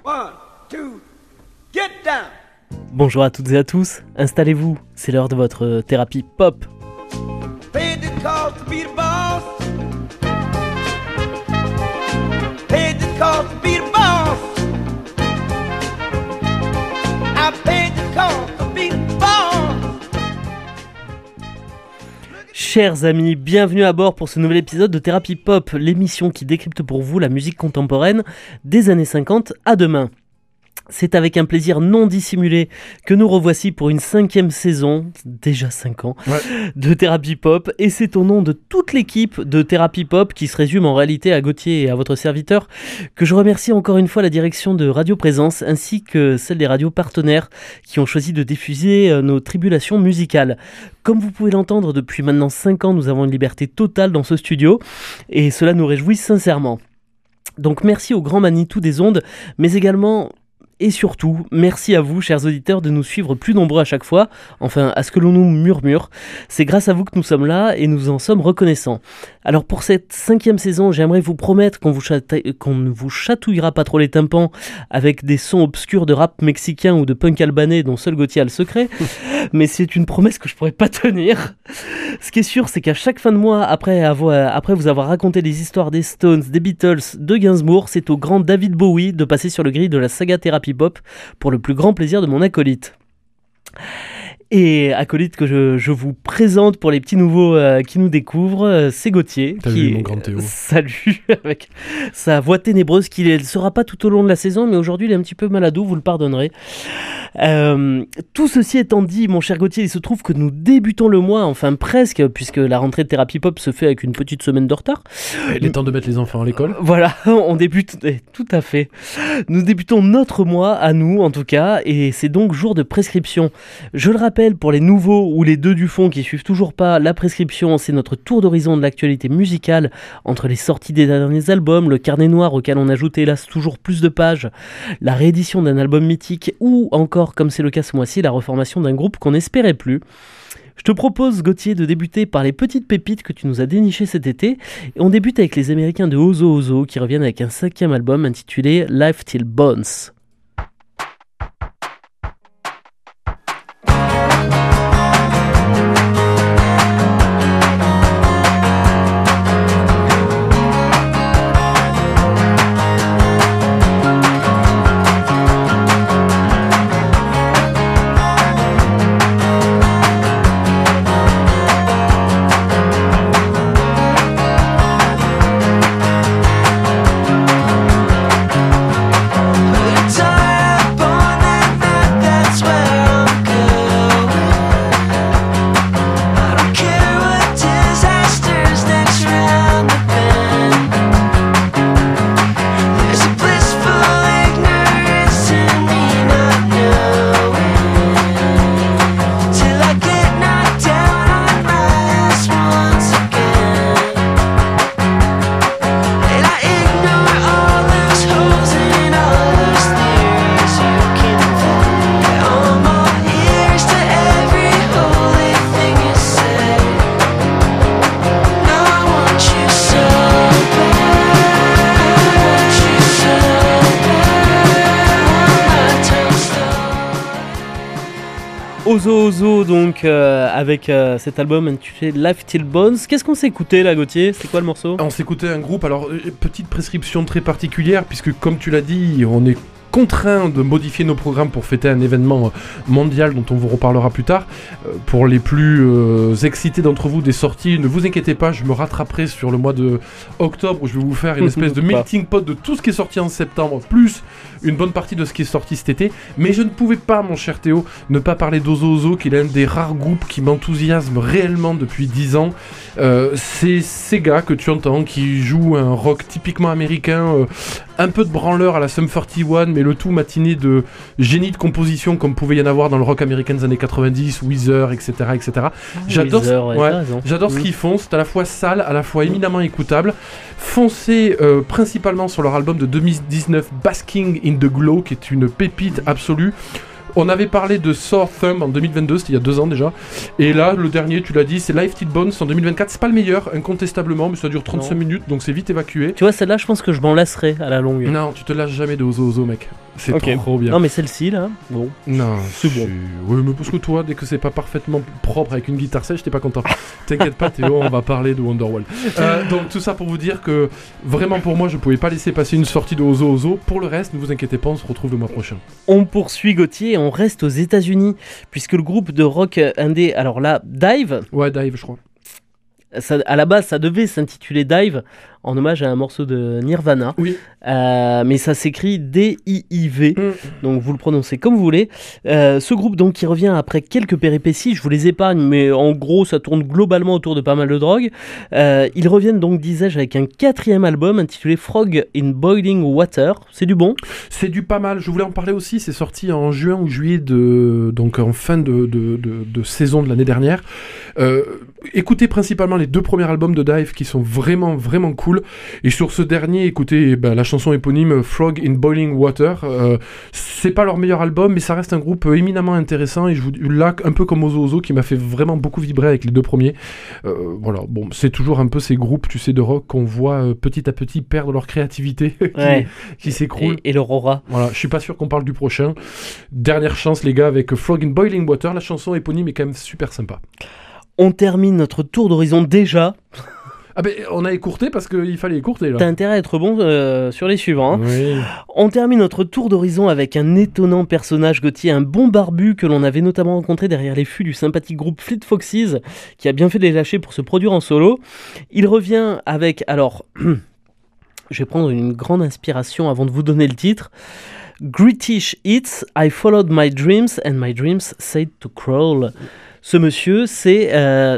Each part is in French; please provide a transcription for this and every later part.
One, two, get down. Bonjour à toutes et à tous, installez-vous, c'est l'heure de votre thérapie pop. Paid the cost to be the boss. Paid the cost to be the boss. I paid the cost to be the boss. Chers amis, bienvenue à bord pour ce nouvel épisode de Thérapie Pop, l'émission qui décrypte pour vous la musique contemporaine des années 50 à demain. C'est avec un plaisir non dissimulé que nous revoici pour une 5e saison, déjà 5 ans, de Thérapie Pop. Et c'est au nom de toute l'équipe de Thérapie Pop, qui se résume en réalité à Gauthier et à votre serviteur, que je remercie encore une fois la direction de Radio Présence, ainsi que celle des radios partenaires qui ont choisi de diffuser nos tribulations musicales. Comme vous pouvez l'entendre, depuis maintenant 5 ans, nous avons une liberté totale dans ce studio, et cela nous réjouit sincèrement. Donc merci au grand Manitou des ondes, mais également... Et surtout, merci à vous, chers auditeurs, de nous suivre plus nombreux à chaque fois, enfin à ce que l'on nous murmure. C'est grâce à vous que nous sommes là et nous en sommes reconnaissants. Alors pour cette 5e saison, j'aimerais vous promettre qu'on ne vous chatouillera pas trop les tympans avec des sons obscurs de rap mexicain ou de punk albanais dont seul Gauthier a le secret, mais c'est une promesse que je pourrais pas tenir. Ce qui est sûr, c'est qu'à chaque fin de mois, après vous avoir raconté les histoires des Stones, des Beatles, de Gainsbourg, c'est au grand David Bowie de passer sur le grill de la saga Thérapie Pop pour le plus grand plaisir de mon acolyte. Et acolyte que je vous présente pour les petits nouveaux qui nous découvrent, c'est Gauthier. Salut mon grand Théo. Salut, avec sa voix ténébreuse qui ne sera pas tout au long de la saison, mais aujourd'hui il est un petit peu malado, vous le pardonnerez. Tout ceci étant dit, mon cher Gauthier, il se trouve que nous débutons le mois, enfin presque, puisque la rentrée de Thérapie Pop se fait avec une petite semaine de retard. Il est temps de mettre les enfants à l'école. Voilà, on débute, tout à fait. Nous débutons notre mois, à nous en tout cas, et c'est donc jour de prescription. Je le rappelle, pour les nouveaux ou les deux du fond qui suivent toujours pas, la prescription, c'est notre tour d'horizon de l'actualité musicale entre les sorties des derniers albums, le carnet noir auquel on ajoute hélas toujours plus de pages, la réédition d'un album mythique ou encore, comme c'est le cas ce mois-ci, la reformation d'un groupe qu'on n'espérait plus. Je te propose, Gauthier, de débuter par les petites pépites que tu nous as dénichées cet été. Et on débute avec les Américains de Ozo Ozo qui reviennent avec un 5e album intitulé Life Till Bones. Ozo Ozo donc avec cet album intitulé Life Till Bones. Qu'est-ce qu'on s'est écouté là, Gauthier ? C'est quoi le morceau ? On s'est écouté un groupe, alors petite prescription très particulière puisque comme tu l'as dit, on est contraint de modifier nos programmes pour fêter un événement mondial dont on vous reparlera plus tard. Pour les plus excités d'entre vous des sorties, ne vous inquiétez pas, je me rattraperai sur le mois de octobre où je vais vous faire une espèce de melting pot de tout ce qui est sorti en septembre, plus une bonne partie de ce qui est sorti cet été. Mais je ne pouvais pas, mon cher Théo, ne pas parler d'Ozo Ozo, qui est l'un des rares groupes qui m'enthousiasme réellement depuis 10 ans. C'est ces gars que tu entends qui jouent un rock typiquement américain, un peu de branleur à la Sum 41, mais le tout matiné de génie de composition comme pouvait y en avoir dans le rock américain des années 90, Weezer, etc. J'adore ce qu'ils font, c'est à la fois sale, à la fois éminemment écoutable. Foncez principalement sur leur album de 2019, Basking in the Glow, qui est une pépite absolue. On avait parlé de Sore Thumb en 2022, c'était il y a 2 ans déjà. Et là, le dernier, tu l'as dit, c'est Lifted Bones en 2024. C'est pas le meilleur, incontestablement, mais ça dure 35 minutes, donc c'est vite évacué. Tu vois, celle-là, je pense que je m'en lasserai à la longue. Non, tu te lâches jamais de Ozo, mec. C'est trop bien. Non, mais celle-ci, là, bon. Non, c'est bon. Oui, mais parce que toi, dès que c'est pas parfaitement propre avec une guitare sèche, t'es pas content. T'inquiète pas, Théo, on va parler de Wonderwall. Donc, tout ça pour vous dire que vraiment, pour moi, je pouvais pas laisser passer une sortie de Ozo. Pour le reste, ne vous inquiétez pas, on se retrouve le mois prochain. On poursuit Gauthier et on reste aux États-Unis, puisque le groupe de rock indé, alors là, Dive. Ouais, Dive, je crois. Ça, à la base, ça devait s'intituler Dive, en hommage à un morceau de Nirvana. Oui. Mais ça s'écrit D-I-I-V, donc vous le prononcez comme vous voulez. Ce groupe donc qui revient après quelques péripéties, je vous les épargne, mais en gros ça tourne globalement autour de pas mal de drogue. Ils reviennent donc, disais-je, avec un 4e album intitulé Frog in Boiling Water. C'est du bon. C'est du pas mal, je voulais en parler aussi, c'est sorti en juin ou juillet, donc en fin de saison de l'année dernière. Écoutez principalement les 2 premiers albums de Dive qui sont vraiment, vraiment cool. Et sur ce dernier, écoutez la chanson éponyme Frog in Boiling Water. C'est pas leur meilleur album, mais ça reste un groupe éminemment intéressant. Et je vous là, un peu comme Ozo qui m'a fait vraiment beaucoup vibrer avec les 2 premiers. Voilà, bon, c'est toujours un peu ces groupes, tu sais, de rock qu'on voit petit à petit perdre leur créativité qui s'écroule. Et leur aura. Voilà, je suis pas sûr qu'on parle du prochain. Dernière chance, les gars, avec Frog in Boiling Water. La chanson éponyme est quand même super sympa. On termine notre tour d'horizon déjà. Ah ben, on a écourté parce qu'il fallait écourter là. T'as intérêt à être bon sur les suivants. Hein. Oui. On termine notre tour d'horizon avec un étonnant personnage, Gauthier, un bon barbu que l'on avait notamment rencontré derrière les fûts du sympathique groupe Fleet Foxes, qui a bien fait de les lâcher pour se produire en solo. Il revient avec, alors, je vais prendre une grande inspiration avant de vous donner le titre. British Hits, I followed my dreams and my dreams said to crawl. Ce monsieur, c'est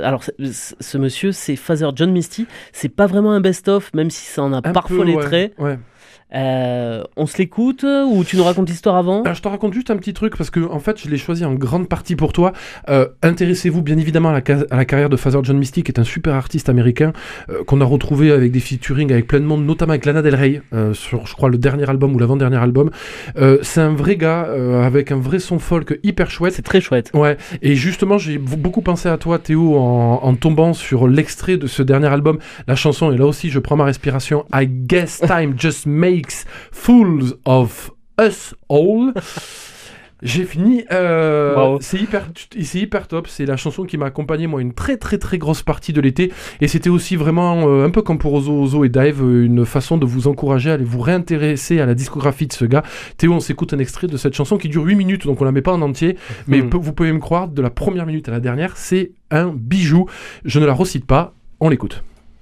Father John Misty. C'est pas vraiment un best-of, même si ça en a parfois les traits. Ouais. On se l'écoute ou tu nous racontes l'histoire avant ? Alors, je te raconte juste un petit truc parce que en fait je l'ai choisi en grande partie pour toi. Intéressez-vous bien évidemment à la carrière de Father John Misty, qui est un super artiste américain qu'on a retrouvé avec des featuring avec plein de monde, notamment avec Lana Del Rey sur, je crois, le dernier album ou l'avant-dernier album. C'est un vrai gars avec un vrai son folk hyper chouette. C'est très chouette. Ouais. Et justement j'ai beaucoup pensé à toi, Théo, en tombant sur l'extrait de ce dernier album. La chanson, et là aussi je prends ma respiration, I guess time just makes fools of us all. J'ai fini. Wow. C'est hyper top. C'est la chanson qui m'a accompagné, moi, une très très très grosse partie de l'été. Et c'était aussi vraiment, un peu comme pour Ozo et Dive, une façon de vous encourager à aller vous réintéresser à la discographie de ce gars. Théo, on s'écoute un extrait de cette chanson qui dure 8 minutes, donc on la met pas en entier. Mais vous pouvez me croire, de la première minute à la dernière, c'est un bijou. Je ne la recite pas, on l'écoute.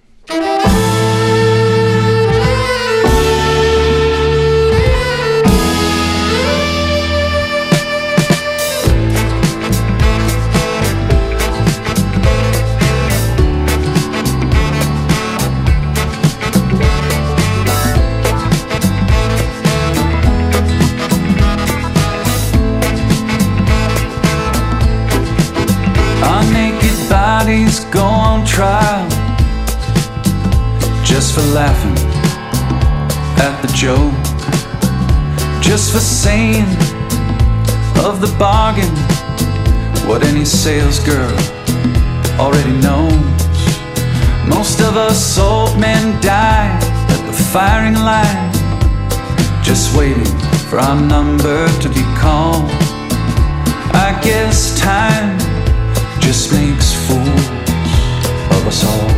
Go on trial just for laughing at the joke, just for saying of the bargain what any sales girl already knows. Most of us old men die at the firing line, just waiting for our number to be called. I guess time just makes fools of us all.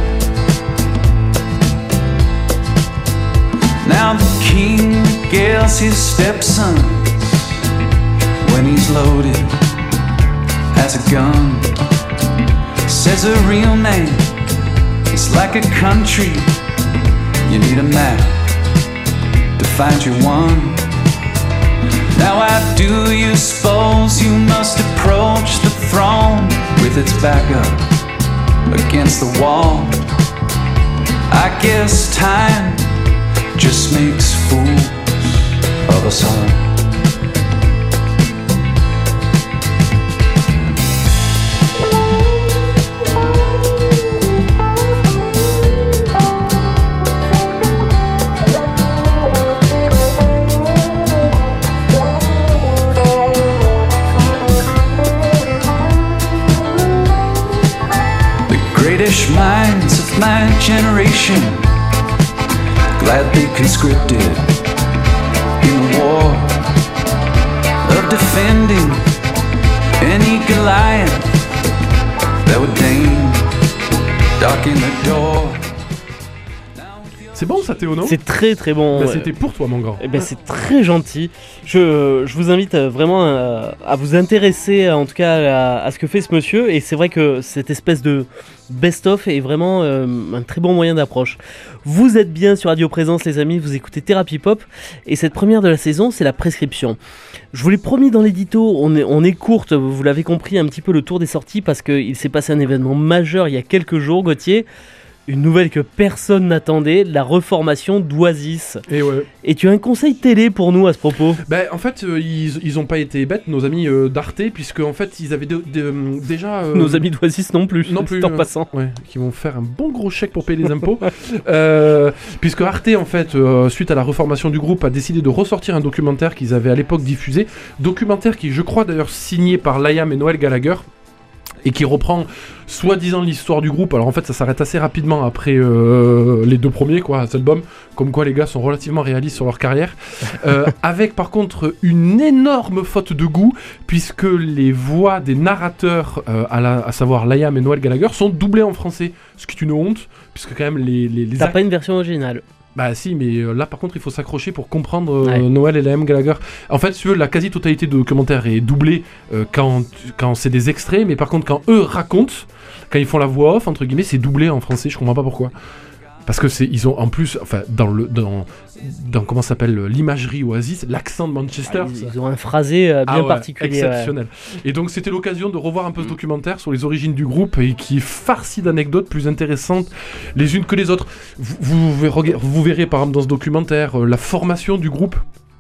Now the king regales his stepson when he's loaded as a gun. Says a real man is like a country, you need a map to find your one. Now how do you suppose you must approach the throne with its back up against the wall? I guess time just makes fools of us all. my generation, glad they conscripted in the war of defending any Goliath that would deign darken the door. C'est bon ça Théo, non? C'est très très bon. Bah, c'était pour toi mon grand. Eh ben, c'est très gentil. Je vous invite vraiment à vous intéresser en tout cas à ce que fait ce monsieur, et c'est vrai que cette espèce de best-of est vraiment un très bon moyen d'approche. Vous êtes bien sur Radio Présence les amis, vous écoutez Thérapie Pop, et cette première de la saison c'est la prescription. Je vous l'ai promis dans l'édito, on est courte, vous l'avez compris, un petit peu le tour des sorties parce qu'il s'est passé un événement majeur il y a quelques jours, Gauthier. Une nouvelle que personne n'attendait, la reformation d'Oasis. Et ouais. Et tu as un conseil télé pour nous à ce propos? En fait, ils ont pas été bêtes, nos amis d'Arte, puisque en fait, ils avaient déjà... Nos amis d'Oasis non plus, en passant. Ouais, qui vont faire un bon gros chèque pour payer les impôts. Puisque Arte, en fait, suite à la reformation du groupe, a décidé de ressortir un documentaire qu'ils avaient à l'époque diffusé. Documentaire qui, je crois d'ailleurs, signé par Liam et Noel Gallagher. Et qui reprend soi-disant l'histoire du groupe. Alors en fait ça s'arrête assez rapidement après les deux premiers cet album, comme quoi les gars sont relativement réalistes sur leur carrière, avec par contre une énorme faute de goût, puisque les voix des narrateurs, à savoir Liam et Noel Gallagher, sont doublées en français, ce qui est une honte, puisque quand même les T'as pas une version originale? Bah si, mais là par contre il faut s'accrocher pour comprendre Noel et Liam Gallagher. En fait, si tu veux, la quasi-totalité de documentaire est doublée quand c'est des extraits, mais par contre quand eux racontent, quand ils font la voix off, entre guillemets, c'est doublé en français, je comprends pas pourquoi. Parce que ils ont en plus, enfin dans comment ça s'appelle, l'imagerie Oasis, l'accent de Manchester. Ils ont un phrasé bien particulier. Exceptionnel. Et donc c'était l'occasion de revoir un peu ce documentaire sur les origines du groupe, et qui est farci d'anecdotes plus intéressantes les unes que les autres. Vous verrez par exemple dans ce documentaire la formation du groupe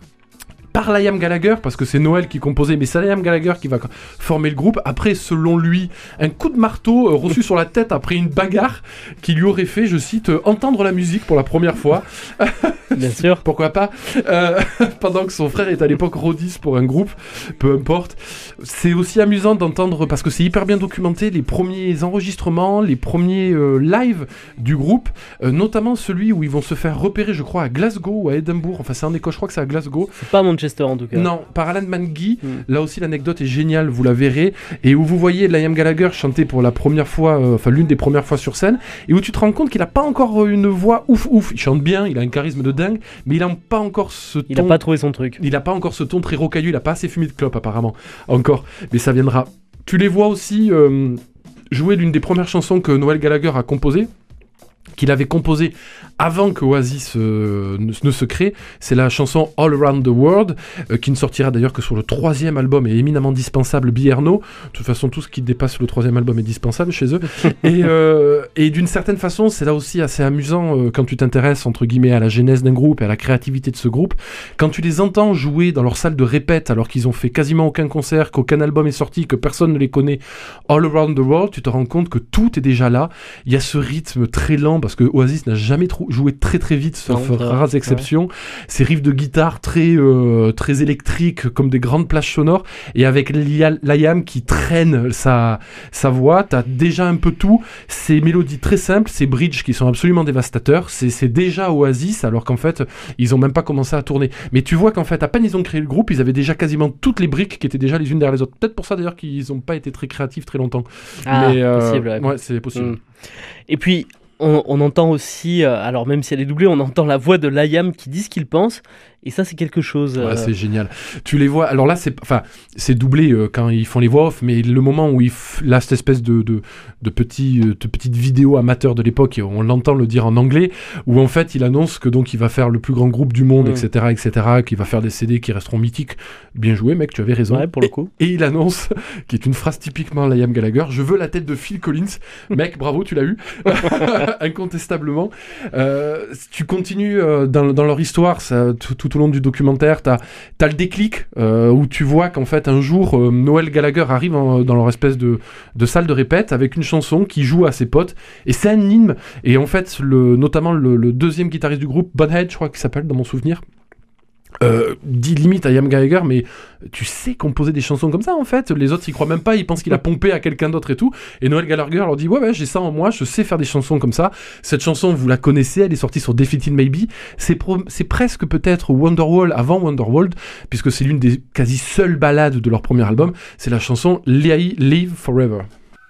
par Liam Gallagher, parce que c'est Noel qui composait, mais c'est Liam Gallagher qui va former le groupe. Après, selon lui, un coup de marteau reçu sur la tête après une bagarre qui lui aurait fait, je cite, entendre la musique pour la première fois. Bien sûr. Pourquoi pas, pendant que son frère est à l'époque rodiste pour un groupe, peu importe. C'est aussi amusant d'entendre, parce que c'est hyper bien documenté, les premiers enregistrements, les premiers live du groupe, notamment celui où ils vont se faire repérer, je crois, à Glasgow ou à Édimbourg. Enfin, c'est en Écosse, je crois que c'est à Glasgow. C'est pas Manchester en tout cas. Non, par Alan McGee. Là aussi l'anecdote est géniale, vous la verrez, et où vous voyez Liam Gallagher chanter pour la première fois, l'une des premières fois sur scène, et où tu te rends compte qu'il a pas encore une voix ouf. Il chante bien, il a un charisme de dingue, mais il a pas encore ce ton. Il a pas trouvé son truc. Il a pas encore ce ton très rocailleux, il a pas assez fumé de clope apparemment encore, mais ça viendra. Tu les vois aussi jouer l'une des premières chansons que Noel Gallagher a composées, qu'il avait composé avant que Oasis ne se crée. C'est la chanson All Around the World, qui ne sortira d'ailleurs que sur le 3e album, et éminemment dispensable, Bierno. De toute façon, tout ce qui dépasse le 3e album est dispensable chez eux. Et d'une certaine façon, c'est là aussi assez amusant quand tu t'intéresses, entre guillemets, à la genèse d'un groupe et à la créativité de ce groupe. Quand tu les entends jouer dans leur salle de répète, alors qu'ils ont fait quasiment aucun concert, qu'aucun album est sorti, que personne ne les connaît, All Around the World, tu te rends compte que tout est déjà là. Il y a ce rythme très lent, parce que Oasis n'a jamais joué très très vite, sauf rares exceptions. Ouais. Ces riffs de guitare très électriques, comme des grandes plages sonores, et avec Liam qui traîne sa voix, t'as déjà un peu tout. Ces mélodies très simples, ces bridges qui sont absolument dévastateurs, c'est déjà Oasis, alors qu'en fait ils ont même pas commencé à tourner. Mais tu vois qu'en fait, à peine ils ont créé le groupe, ils avaient déjà quasiment toutes les briques qui étaient déjà les unes derrière les autres. Peut-être pour ça d'ailleurs qu'ils ont pas été très créatifs très longtemps. Mais possible. Ouais, c'est possible. Et puis on entend aussi, alors même si elle est doublée, on entend la voix de Liam qui dit ce qu'il pense, et ça c'est quelque chose. Ouais, c'est génial. Tu les vois, alors là c'est doublé quand ils font les voix off, mais le moment où là cette espèce de petite vidéo amateur de l'époque, et on l'entend le dire en anglais, où en fait il annonce que donc il va faire le plus grand groupe du monde, etc., qu'il va faire des CD qui resteront mythiques. Bien joué mec, tu avais raison. Ouais, pour le coup. Et il annonce, qui est une phrase typiquement Liam Gallagher, je veux la tête de Phil Collins. Mec, bravo, tu l'as eu. Incontestablement. Tu continues dans leur histoire, ça, tout au long du documentaire, t'as le déclic où tu vois qu'en fait un jour Noel Gallagher arrive dans leur espèce de salle de répète avec une chanson qui joue à ses potes, et c'est un hymne. Et en fait notamment le deuxième guitariste du groupe, Bonhead, je crois qu'il s'appelle dans mon souvenir, dit limite à Liam Gallagher, mais tu sais composer des chansons comme ça en fait. Les autres y croient même pas, ils pensent qu'il a pompé à quelqu'un d'autre et tout. Et Noel Gallagher leur dit ouais j'ai ça en moi, je sais faire des chansons comme ça. Cette chanson vous la connaissez, elle est sortie sur Defeated Maybe. C'est presque peut-être Wonderwall avant Wonderworld, puisque c'est l'une des quasi seules ballades de leur premier album. C'est la chanson Live Forever.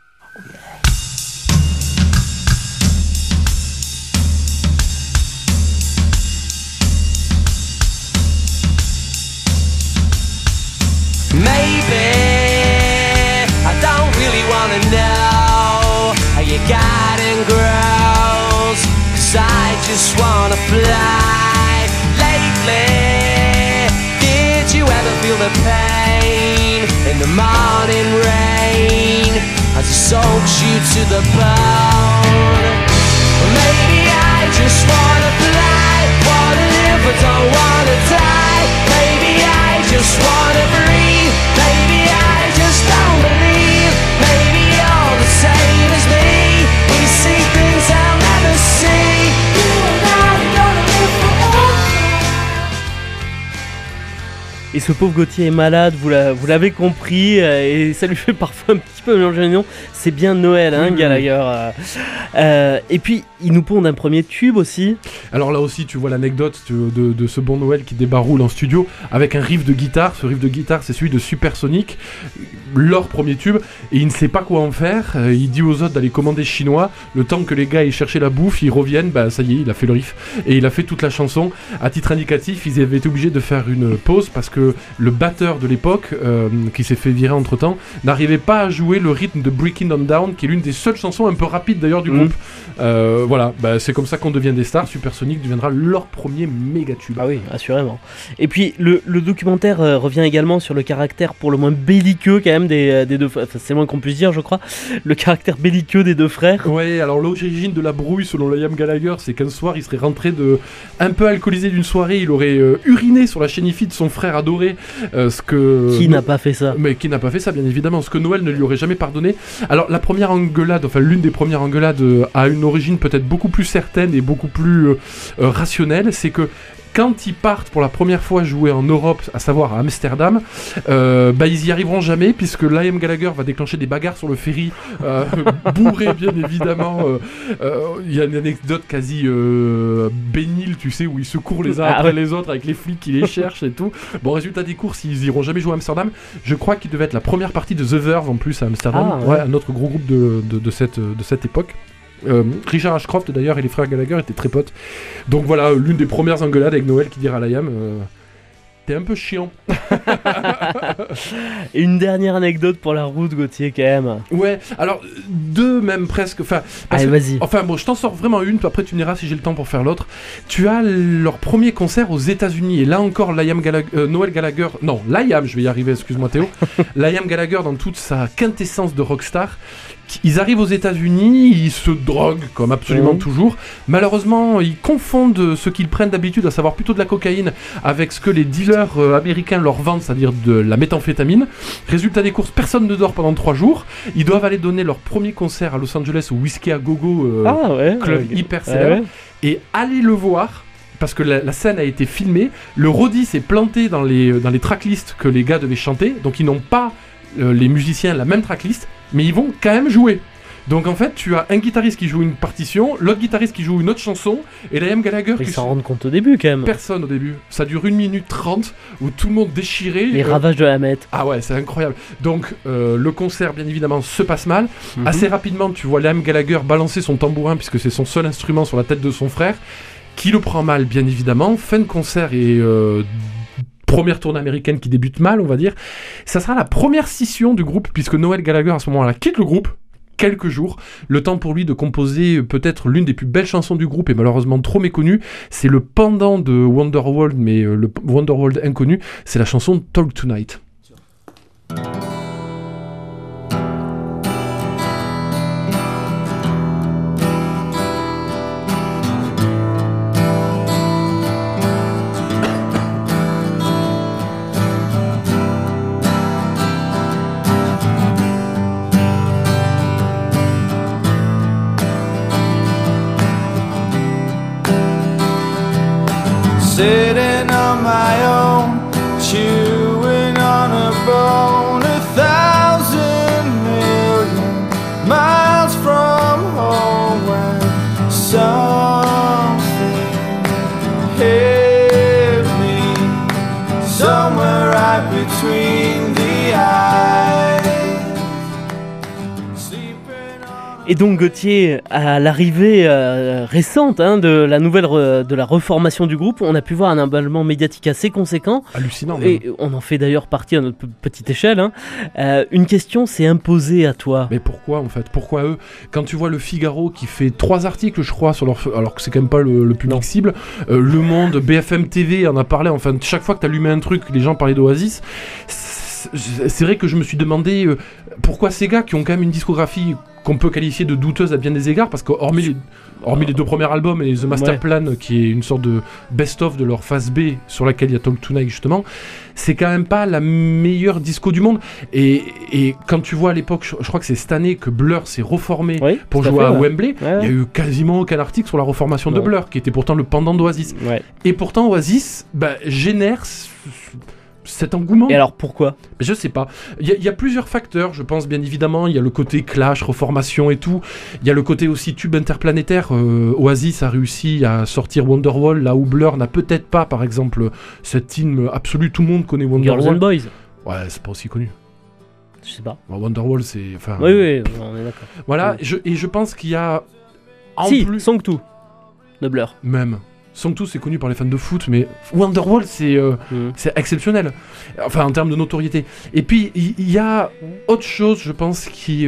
Maybe I don't really wanna know how your garden grows, 'cause I just wanna fly. Lately, did you ever feel the pain in the morning rain as it soaks you to the bone? Well, maybe I just wanna fly, wanna live but don't wanna die. Maybe I just wanna breathe, maybe I just don't believe. Maybe you're the same as me, we see things I'll never see. You and I are gonna live forever. Et ce pauvre Gauthier est malade, vous l'avez compris, et ça lui fait parfois un petit peu mélanger les noms. C'est bien Noël, hein, Gallagher. Et puis, il nous pond un premier tube aussi. Alors là aussi, tu vois l'anecdote de ce bon Noël qui débaroule en studio avec un riff de guitare. Ce riff de guitare, c'est celui de Supersonic, leur premier tube, et il ne sait pas quoi en faire. Il dit aux autres d'aller commander chinois. Le temps que les gars aient cherché la bouffe, ils reviennent, bah ça y est, il a fait le riff. Et il a fait toute la chanson. À titre indicatif, ils avaient été obligés de faire une pause parce que le batteur de l'époque, qui s'est fait virer entre temps, n'arrivait pas à jouer le rythme de Breaking On Down, qui est l'une des seules chansons un peu rapides d'ailleurs du groupe. Voilà, bah, c'est comme ça qu'on devient des stars. Supersonic deviendra leur premier méga tube. Ah oui, assurément. Et puis le documentaire revient également sur le caractère pour le moins belliqueux quand même des deux, enfin, c'est le moins qu'on puisse dire, je crois, le caractère belliqueux des deux frères. Ouais, alors l'origine de la brouille selon Liam Gallagher, c'est qu'un soir il serait rentré un peu alcoolisé d'une soirée, il aurait uriné sur la chaîne IFI de son frère adoré, Qui n'a pas fait ça? Mais qui n'a pas fait ça, bien évidemment, ce que Noël ne lui aurait jamais pardonné. Alors la première engueulade, enfin l'une des premières engueulades a une origine peut-être beaucoup plus certaine et beaucoup plus rationnelle, c'est que quand ils partent pour la première fois jouer en Europe, à savoir à Amsterdam, ils y arriveront jamais puisque Liam Gallagher va déclencher des bagarres sur le ferry, bourré bien évidemment. Il y a une anecdote quasi bénile, tu sais, où ils se courent les uns après les autres avec les flics qui les cherchent et tout. Bon, résultat des courses, ils iront jamais jouer à Amsterdam. Je crois qu'il devait être la première partie de The Verve en plus à Amsterdam, un autre gros groupe de cette époque. Richard Ashcroft d'ailleurs et les frères Gallagher étaient très potes. Donc voilà, l'une des premières engueulades avec Noël qui dira à Liam t'es un peu chiant. Et une dernière anecdote pour la route, Gauthier, quand même. Ouais, alors deux même presque. Allez, vas-y. Enfin bon, je t'en sors vraiment une, après tu me diras si j'ai le temps pour faire l'autre. Tu as leur premier concert aux États-Unis et là encore Noël Gallagher, non, Liam, je vais y arriver, excuse-moi Théo. Liam Gallagher dans toute sa quintessence de rockstar. Ils arrivent aux États-Unis, ils se droguent comme absolument toujours. Malheureusement, ils confondent ce qu'ils prennent d'habitude, à savoir plutôt de la cocaïne, avec ce que les dealers américains leur vendent, c'est-à-dire de la méthamphétamine. Résultat des courses, personne ne dort pendant 3 jours. Ils doivent aller donner leur premier concert à Los Angeles au Whiskey à Gogo, club hyper célèbre, et aller le voir. Parce que la scène a été filmée, le roadie s'est planté dans les tracklists que les gars devaient chanter, donc ils n'ont pas les musiciens la même tracklist, mais ils vont quand même jouer. Donc en fait, tu as un guitariste qui joue une partition, l'autre guitariste qui joue une autre chanson, et Liam Gallagher Ils s'en rendent compte au début quand même. Personne au début. Ça dure 1 minute 30 où tout le monde déchiré. Les ravages de la meth. Ah ouais, c'est incroyable. Donc le concert, bien évidemment, se passe mal. Assez rapidement, tu vois Liam Gallagher balancer son tambourin puisque c'est son seul instrument sur la tête de son frère, qui le prend mal, bien évidemment. Fin de concert et première tournée américaine qui débute mal, on va dire. Ça sera la première scission du groupe, puisque Noel Gallagher, à ce moment-là, quitte le groupe, quelques jours, le temps pour lui de composer peut-être l'une des plus belles chansons du groupe, et malheureusement trop méconnue. C'est le pendant de Wonderworld, mais le Wonderworld inconnu, c'est la chanson Talk Tonight. Sitting on my own right between the eyes. Et donc Gauthier, à l'arrivée récente de la nouvelle de la reformation du groupe, on a pu voir un emballement médiatique assez conséquent. Hallucinant. Même. Et on en fait d'ailleurs partie à notre petite échelle. Une question s'est imposée à toi. Mais pourquoi en fait? Pourquoi eux? Quand tu vois le Figaro qui fait 3 articles, je crois, sur leur, alors que c'est quand même pas le public cible. Le Monde, BFM TV en a parlé. Enfin, chaque fois que t'allumais un truc, les gens parlaient d'Oasis. C'est vrai que je me suis demandé pourquoi ces gars qui ont quand même une discographie qu'on peut qualifier de douteuse à bien des égards, parce que hormis les 2 premiers albums et The Master Plan, qui est une sorte de best-of de leur phase B sur laquelle il y a Talk Tonight justement, c'est quand même pas la meilleure disco du monde. Et quand tu vois à l'époque, je crois que c'est cette année que Blur s'est reformé pour jouer à Wembley, il y a eu quasiment aucun article sur la reformation de Blur, qui était pourtant le pendant d'Oasis. Et pourtant Oasis génère cet engouement. Et alors pourquoi? Je sais pas. Il y a plusieurs facteurs, je pense, bien évidemment. Il y a le côté clash, reformation et tout. Il y a le côté aussi tube interplanétaire. Oasis a réussi à sortir Wonderwall, là où Blur n'a peut-être pas, par exemple, cette hymne absolue. Tout le monde connaît Wonderwall. Girls and Boys. Ouais, c'est pas aussi connu. Je sais pas. Wonderwall, c'est... Enfin, oui, on est d'accord. Voilà, et je pense qu'il y a... plus... Song 2 de Blur. Même. Song 2 c'est connu par les fans de foot, mais Wonderwall c'est exceptionnel, enfin en termes de notoriété. Et puis il y a autre chose, je pense, qui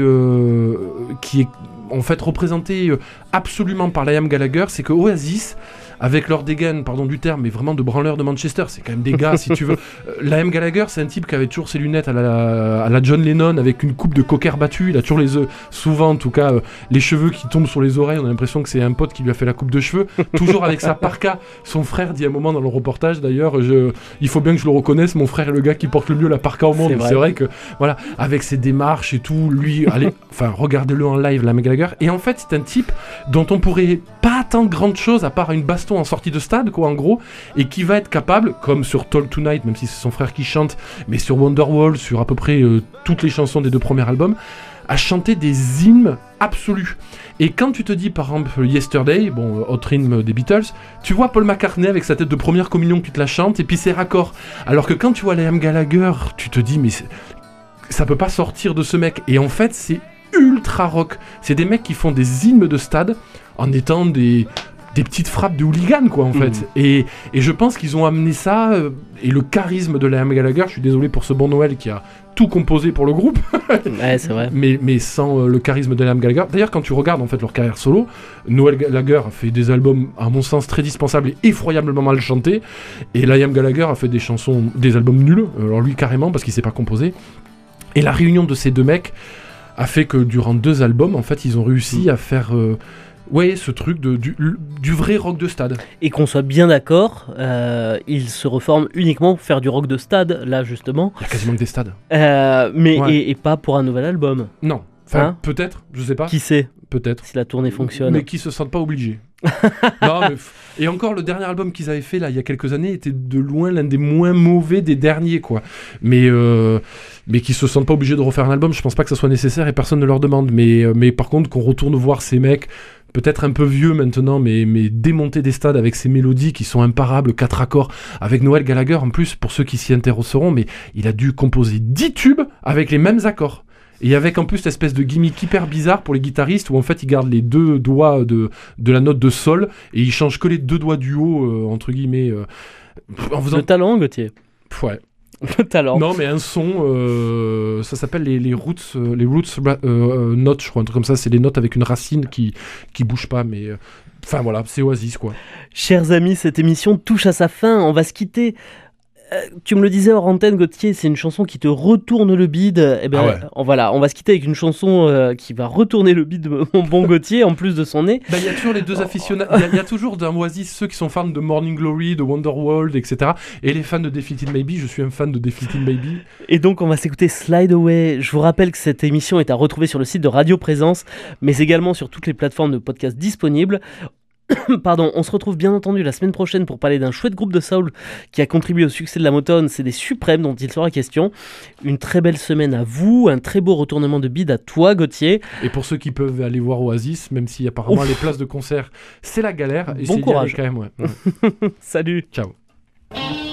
est en fait représenté absolument par Liam Gallagher, c'est que Oasis, avec leur dégaine, pardon du terme, mais vraiment de branleurs de Manchester, c'est quand même des gars, si tu veux. Liam Gallagher, c'est un type qui avait toujours ses lunettes à la John Lennon, avec une coupe de cocker battu. Il a toujours souvent en tout cas, les cheveux qui tombent sur les oreilles. On a l'impression que c'est un pote qui lui a fait la coupe de cheveux. Toujours avec sa parka. Son frère dit à un moment dans le reportage, d'ailleurs, il faut bien que je le reconnaisse, mon frère est le gars qui porte le mieux la parka au monde. C'est vrai que, voilà, avec ses démarches et tout, lui, regardez-le en live, Liam Gallagher. Et en fait, c'est un type dont on pourrait pas attendre grande chose à part une baston en sortie de stade, quoi, en gros, et qui va être capable, comme sur Talk Tonight, même si c'est son frère qui chante, mais sur Wonderwall, sur à peu près toutes les chansons des 2 premiers albums, à chanter des hymnes absolus. Et quand tu te dis, par exemple, Yesterday, autre hymne des Beatles, tu vois Paul McCartney avec sa tête de première communion qui te la chante, et puis ses raccords. Alors que quand tu vois Liam Gallagher, tu te dis, mais ça peut pas sortir de ce mec. Et en fait, c'est ultra rock. C'est des mecs qui font des hymnes de stade en étant des petites frappes de hooligans, quoi, en fait. Et je pense qu'ils ont amené ça, et le charisme de Liam Gallagher, je suis désolé pour ce bon Noël qui a tout composé pour le groupe. Ouais, c'est vrai. Mais sans le charisme de Liam Gallagher. D'ailleurs, quand tu regardes en fait leur carrière solo, Noel Gallagher a fait des albums, à mon sens, très dispensables et effroyablement mal chantés. Et Liam Gallagher a fait des albums nuls. Alors lui, carrément, parce qu'il sait pas composer. Et la réunion de ces 2 mecs a fait que durant 2 albums, en fait, ils ont réussi à faire... ce truc du vrai rock de stade. Et qu'on soit bien d'accord, ils se reforment uniquement pour faire du rock de stade, là justement. Il y a quasiment que des stades. Et pas pour un nouvel album. Non. Enfin, peut-être, je sais pas. Qui sait? Peut-être. Si la tournée fonctionne. Mais qui se sentent pas obligés. Non, et encore, le dernier album qu'ils avaient fait, là, il y a quelques années, était de loin l'un des moins mauvais des derniers, quoi. Mais qui se sentent pas obligés de refaire un album, je pense pas que ça soit nécessaire et personne ne leur demande. Mais par contre, qu'on retourne voir ces mecs, peut-être un peu vieux maintenant, mais démonter des stades avec ces mélodies qui sont imparables, 4 accords, avec Noel Gallagher, en plus, pour ceux qui s'y intéresseront, mais il a dû composer 10 tubes avec les mêmes accords. Et avec en plus cette espèce de gimmick hyper bizarre pour les guitaristes où en fait ils gardent les 2 doigts de la note de sol et ils changent que les 2 doigts du haut, entre guillemets. En faisant... Le talent, Gauthier. Ouais. Le talent. Non, mais un son, ça s'appelle les roots notes, je crois, un truc comme ça. C'est les notes avec une racine qui bouge pas, mais... Enfin voilà, c'est Oasis, quoi. Chers amis, cette émission touche à sa fin. On va se quitter. Tu me le disais hors antenne, Gauthier, c'est une chanson qui te retourne le bide. Eh ben, on va se quitter avec une chanson qui va retourner le bide de mon bon Gauthier, en plus de son nez. Il y a toujours les 2 aficionados. Il y a toujours dans Oasis ceux qui sont fans de Morning Glory, de Wonderwall, etc. Et les fans de Deflated Maybe. Je suis un fan de Deflated Maybe. Et donc, on va s'écouter Slide Away. Je vous rappelle que cette émission est à retrouver sur le site de Radio Présence, mais également sur toutes les plateformes de podcast disponibles. Pardon, on se retrouve bien entendu la semaine prochaine pour parler d'un chouette groupe de soul qui a contribué au succès de la Motown, c'est des Suprêmes dont il sera question. Une très belle semaine à vous, un très beau retournement de bide à toi, Gauthier. Et pour ceux qui peuvent aller voir Oasis, même si apparemment les places de concert c'est la galère, bon courage quand même. Salut. Ciao.